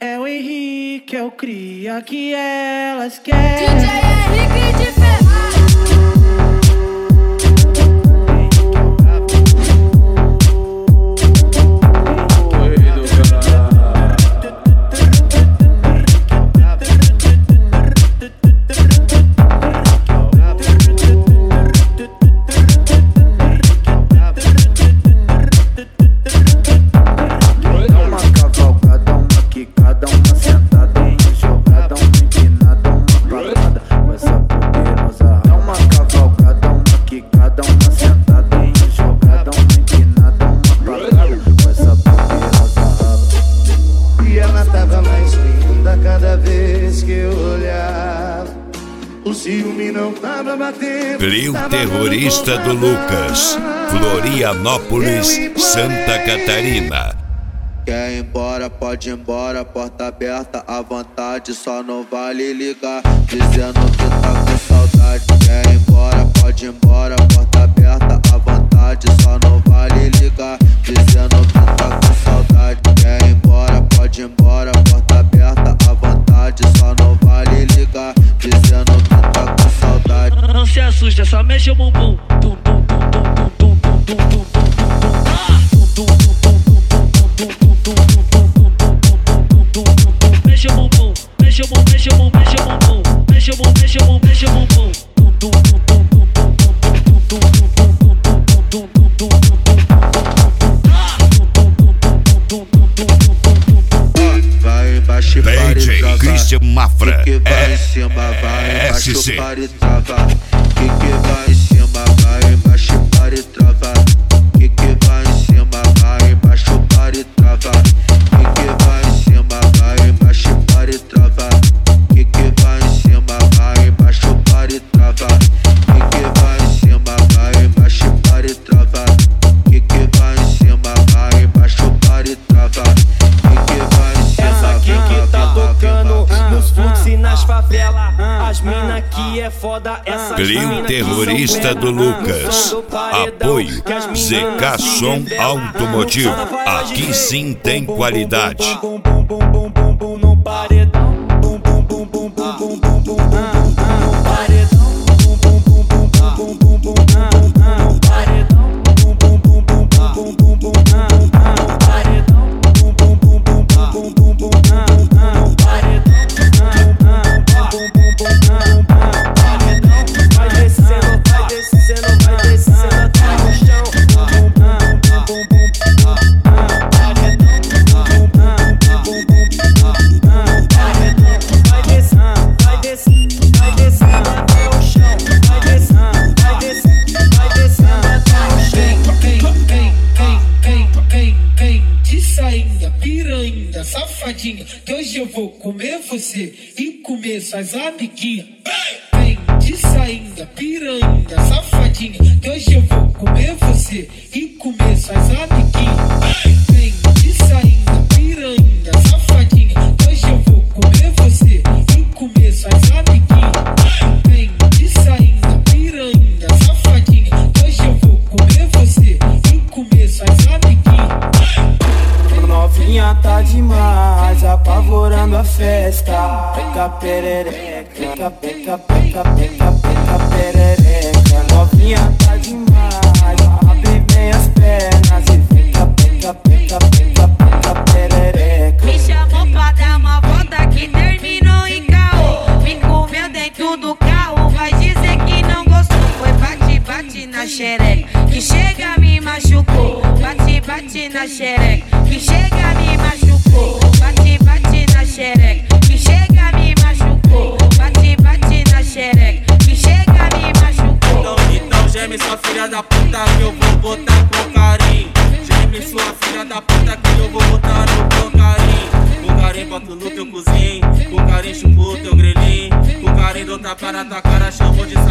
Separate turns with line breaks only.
É o Henrique, é o cria que elas querem.
DJ Henrique de Ferraz.
Trio Terrorista do Lucas, Florianópolis, Santa Catarina.
Quer ir embora, pode ir embora, porta aberta à vontade, só não vale ligar, dizendo que tá com saudade. Quer ir embora, pode ir embora, porta aberta à vontade, só não vale ligar, dizendo que tá com saudade. Quer ir embora, pode ir embora, porta aberta à vontade, só não vale ligar, dizendo que tá com saudade.
Não se assusta, só mexe o bumbum. Mexe o bumbum, mexe o bumbum, mexe o bumbum, mexe o bumbum, mexe o bumbum, mexe o bumbum, mexe o bumbum.
Vai embaixo e para
DJ
e trava.
Christian Mafra,
Que vai em cima, vai embaixo
SC.
para e trava. Que vai em cima, vai embaixo e para e trava. Que vai em cima, vai embaixo para e trava. Que vai em cima, vai embaixo para e trava. Que vai em cima, vai embaixo para e trava. Que vai em cima, vai embaixo para e trava. Que vai em cima, vai embaixo para e trava.
Essa aqui que tá tocando nos fluxos e nas favelas. As mina que é foda, essa
Trio Terrorista do Lucas. Apoio ZK Som Automotivo. Aqui sim tem qualidade.
No paredão, bum bum bum bum bum bum bum bum no paredão, bum bum bum bum bum bum bum no paredão, bum bum bum bum bum bum bum no paredão, bum bum bum bum bum bum bum no paredão, bum bum bum bum vai descendo, vai descendo, vai descendo até o chão, bum bum bum bum
safadinha, que hoje eu vou comer você e comer suas amiguinhas. Vem de sainha, piranha, safadinha, que hoje eu vou comer você e comer suas amiguinhas. Vem de sainha, piranha, safadinha, que hoje eu vou comer você e comer suas amiguinhas. Vem de sainha, piranha, safadinha, que hoje eu vou comer você e comer suas amiguinhas.
Novinha tá demais, apavorando a festa. Peca perereca, peca, peca, peca, peca, peca perereca. Novinha tá demais, abre bem as pernas e fica peca, peca, peca, peca perereca.
Me chamou pra dar uma volta que terminou em caô. Me comeu dentro do carro, vai dizer que não gostou. Foi bate, bate na xereca, que chega me machucou. Bate, bate na xereca, que chega me machucou. Bate, bate na xereca, que chega me machucou. Bate, bate na xereca, que chega me machucou.
Então geme sua filha da puta que eu vou botar com carinho. Geme sua filha da puta que eu vou botar no carinho. Com carinho boto no teu cozinho, com carinho chupo o teu grelhinho. Com carinho dou tapa na tua cara, chamou de